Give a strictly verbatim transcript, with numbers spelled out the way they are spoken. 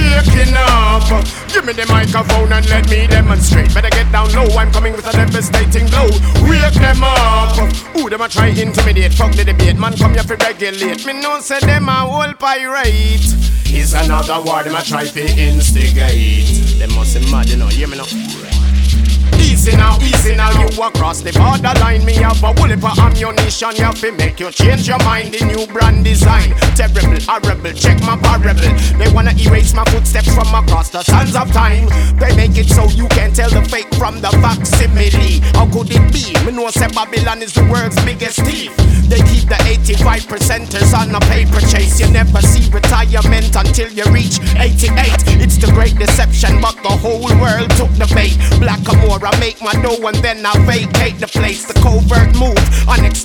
waking up. Give me the microphone and let me demonstrate. Better get down low, I'm coming with a devastating blow. Wake them up. Who them a try intimidate? Fuck the debate, man come here for regulate. Me know say them a whole pirate. Is another war them a try to instigate. Them must be mad, you know, hear me now. Easy now, easy now, you across the borderline. Me have a whole heap of ammunition, you have to make you change your mind. The new brand design, terrible, horrible, check my parable. They wanna erase my footsteps from across the sands of time. They make it so you can't tell the fake from the facsimile. How could it be? Me know say Babylon is the world's biggest thief. They keep the eighty-five percenters on a paper chase. You never see retirement until you reach eighty-eight. It's the great deception, but the whole world took the bait. Black Amora, make my dough and then I vacate the place. The covert move, unexpected.